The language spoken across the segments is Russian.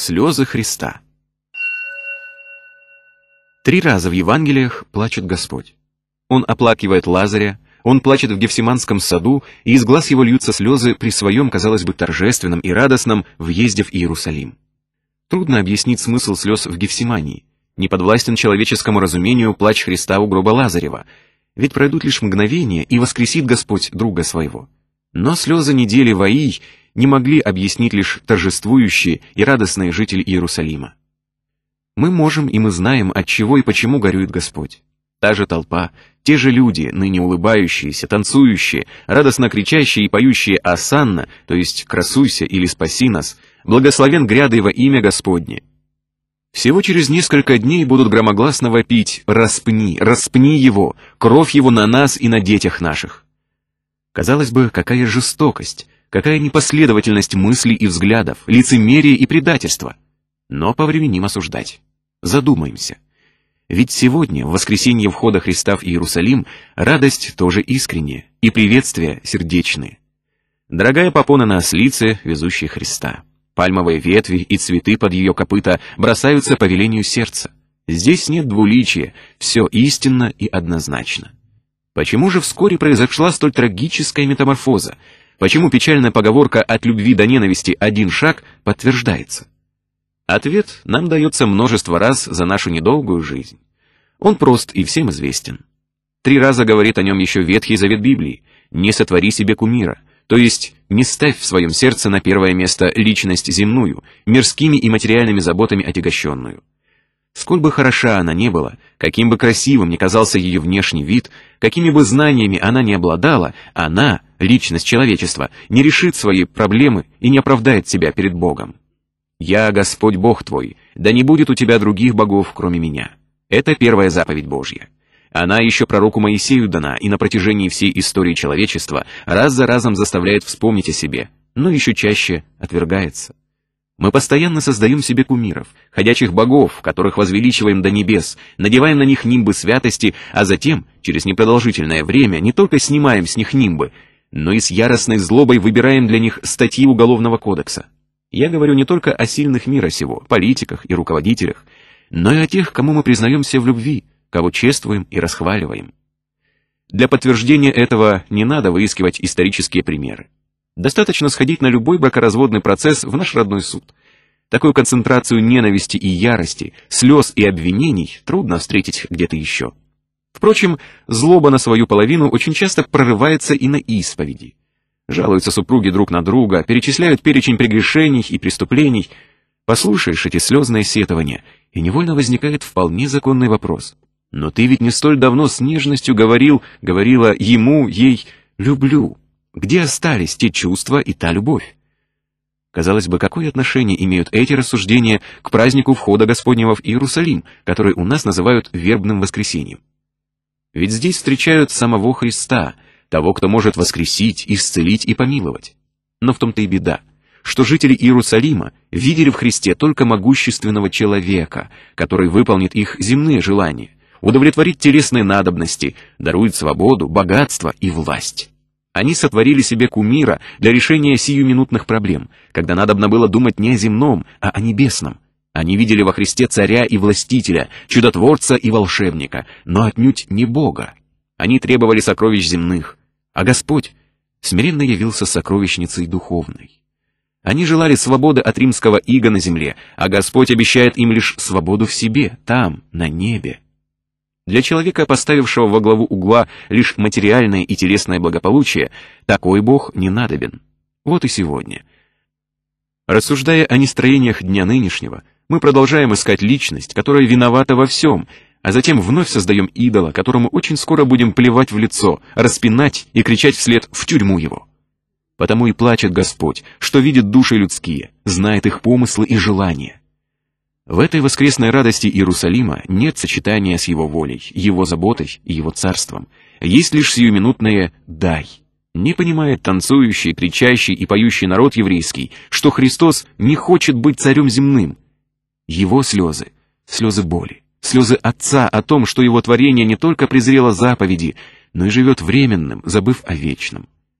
Слезы Христа. 3 раза в Евангелиях плачет Господь. Он оплакивает Лазаря, он плачет в Гефсиманском саду, и из глаз его льются слезы при своем, казалось бы, торжественном и радостном въезде в Иерусалим. Трудно объяснить смысл слез в Гефсимании. Не подвластен человеческому разумению плач Христа у гроба Лазарева, ведь пройдут лишь мгновения, и воскресит Господь друга своего. Но слезы недели Ваий не могли объяснить лишь торжествующие и радостные жители Иерусалима. Мы можем и мы знаем, от чего и почему горюет Господь. Та же толпа, те же люди, ныне улыбающиеся, танцующие, радостно кричащие и поющие «Осанна», то есть «Красуйся» или «Спаси нас», «Благословен гряды во имя Господне». Всего через несколько дней будут громогласно вопить «Распни, распни его, кровь его на нас и на детях наших». Казалось бы, какая жестокость, какая непоследовательность мыслей и взглядов, лицемерие и предательство. Но повременим осуждать. Задумаемся. Ведь сегодня, в воскресенье входа Христа в Иерусалим, радость тоже искренняя, и приветствия сердечные. Дорогая попона на ослице, везущей Христа. Пальмовые ветви и цветы под ее копыта бросаются по велению сердца. Здесь нет двуличия, все истинно и однозначно. Почему же вскоре произошла столь трагическая метаморфоза? Почему печальная поговорка «от любви до ненависти 1 шаг» подтверждается? Ответ нам дается множество раз за нашу недолгую жизнь. Он прост и всем известен. 3 раза говорит о нем еще Ветхий Завет Библии: «Не сотвори себе кумира», то есть не ставь в своем сердце на первое место личность земную, мирскими и материальными заботами отягощенную. Сколь бы хороша она ни была, каким бы красивым ни казался ее внешний вид, какими бы знаниями она ни обладала, она, личность человечества, не решит свои проблемы и не оправдает себя перед Богом. «Я Господь Бог твой, да не будет у тебя других богов, кроме меня». Это первая заповедь Божья. Она еще пророку Моисею дана и на протяжении всей истории человечества раз за разом заставляет вспомнить о себе, но еще чаще отвергается. Мы постоянно создаем себе кумиров, ходячих богов, которых возвеличиваем до небес, надеваем на них нимбы святости, а затем, через непродолжительное время, не только снимаем с них нимбы, но и с яростной злобой выбираем для них статьи Уголовного кодекса. Я говорю не только о сильных мира сего, политиках и руководителях, но и о тех, кому мы признаемся в любви, кого чествуем и расхваливаем. Для подтверждения этого не надо выискивать исторические примеры. Достаточно сходить на любой бракоразводный процесс в наш родной суд. Такую концентрацию ненависти и ярости, слез и обвинений трудно встретить где-то еще. Впрочем, злоба на свою половину очень часто прорывается и на исповеди. Жалуются супруги друг на друга, перечисляют перечень прегрешений и преступлений. Послушаешь эти слезные сетования, и невольно возникает вполне законный вопрос. Но ты ведь не столь давно с нежностью говорила ему, ей «люблю». Где остались те чувства и та любовь? Казалось бы, какое отношение имеют эти рассуждения к празднику входа Господнего в Иерусалим, который у нас называют вербным воскресеньем? Ведь здесь встречают самого Христа, того, кто может воскресить, исцелить и помиловать. Но в том-то и беда, что жители Иерусалима видели в Христе только могущественного человека, который выполнит их земные желания, удовлетворит телесные надобности, дарует свободу, богатство и власть. Они сотворили себе кумира для решения сиюминутных проблем, когда надобно было думать не о земном, а о небесном. Они видели во Христе царя и властителя, чудотворца и волшебника, но отнюдь не Бога. Они требовали сокровищ земных, а Господь смиренно явился сокровищницей духовной. Они желали свободы от римского ига на земле, а Господь обещает им лишь свободу в себе, там, на небе. Для человека, поставившего во главу угла лишь материальное и телесное благополучие, такой Бог не надобен. Вот и сегодня. Рассуждая о нестроениях дня нынешнего, мы продолжаем искать личность, которая виновата во всем, а затем вновь создаем идола, которому очень скоро будем плевать в лицо, распинать и кричать вслед «в тюрьму его». Потому и плачет Господь, что видит души людские, знает их помыслы и желания. В этой воскресной радости Иерусалима нет сочетания с его волей, его заботой и его царством. Есть лишь сиюминутное «дай». Не понимает танцующий, кричащий и поющий народ еврейский, что Христос не хочет быть царем земным. Его слезы, слезы боли, слезы Отца о том, что его творение не только презрело заповеди, но и живет временным, забыв о вечном.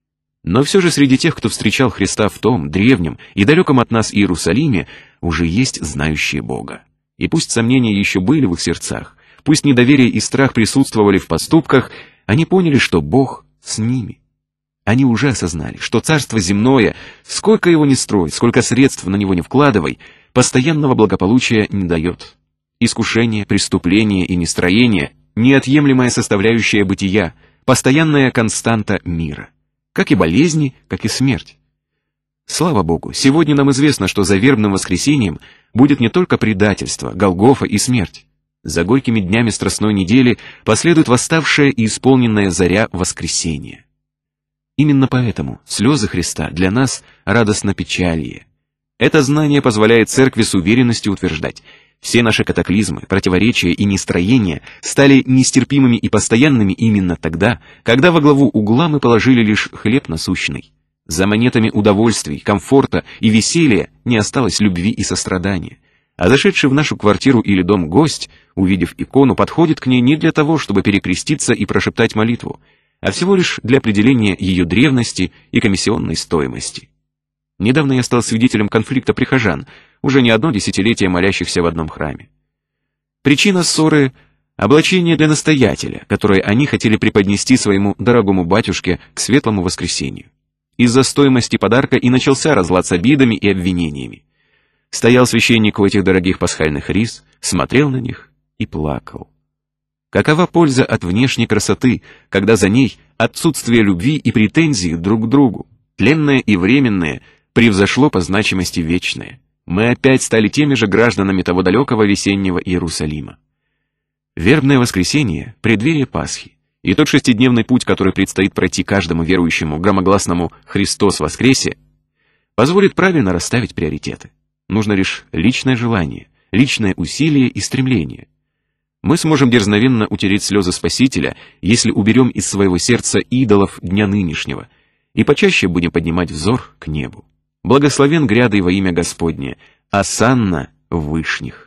Но все же среди тех, кто встречал Христа в том древнем и далеком от нас Иерусалиме, уже есть знающие Бога. И пусть сомнения еще были в их сердцах, пусть недоверие и страх присутствовали в поступках, они поняли, что Бог с ними. Они уже осознали, что царство земное, сколько его ни строй, сколько средств на него не вкладывай, постоянного благополучия не дает. Искушение, преступление и нестроение – неотъемлемая составляющая бытия, постоянная константа мира. Как и болезни, как и смерть. Слава Богу, сегодня нам известно, что за вербным воскресением будет не только предательство, Голгофа и смерть. За горькими днями Страстной недели последует восставшая и исполненная заря воскресения. Именно поэтому слезы Христа для нас радостно печалье. Это знание позволяет Церкви с уверенностью утверждать: все наши катаклизмы, противоречия и нестроения стали нестерпимыми и постоянными именно тогда, когда во главу угла мы положили лишь хлеб насущный. За монетами удовольствий, комфорта и веселья не осталось любви и сострадания. А зашедший в нашу квартиру или дом гость, увидев икону, подходит к ней не для того, чтобы перекреститься и прошептать молитву, а всего лишь для определения ее древности и комиссионной стоимости. Недавно я стал свидетелем конфликта прихожан, уже не одно десятилетие молящихся в одном храме. Причина ссоры – облачение для настоятеля, которое они хотели преподнести своему дорогому батюшке к светлому воскресению. Из-за стоимости подарка и начался разлад с обидами и обвинениями. Стоял священник у этих дорогих пасхальных рис, смотрел на них и плакал. Какова польза от внешней красоты, когда за ней отсутствие любви и претензий друг к другу, тленное и временное, превзошло по значимости вечное? Мы опять стали теми же гражданами того далекого весеннего Иерусалима. Вербное воскресенье – преддверие Пасхи, и тот шестидневный путь, который предстоит пройти каждому верующему громогласному «Христос воскресе», позволит правильно расставить приоритеты. Нужно лишь личное желание, личное усилие и стремление. Мы сможем дерзновенно утереть слезы Спасителя, если уберем из своего сердца идолов дня нынешнего, и почаще будем поднимать взор к небу. Благословен грядой во имя Господне, осанна в вышних.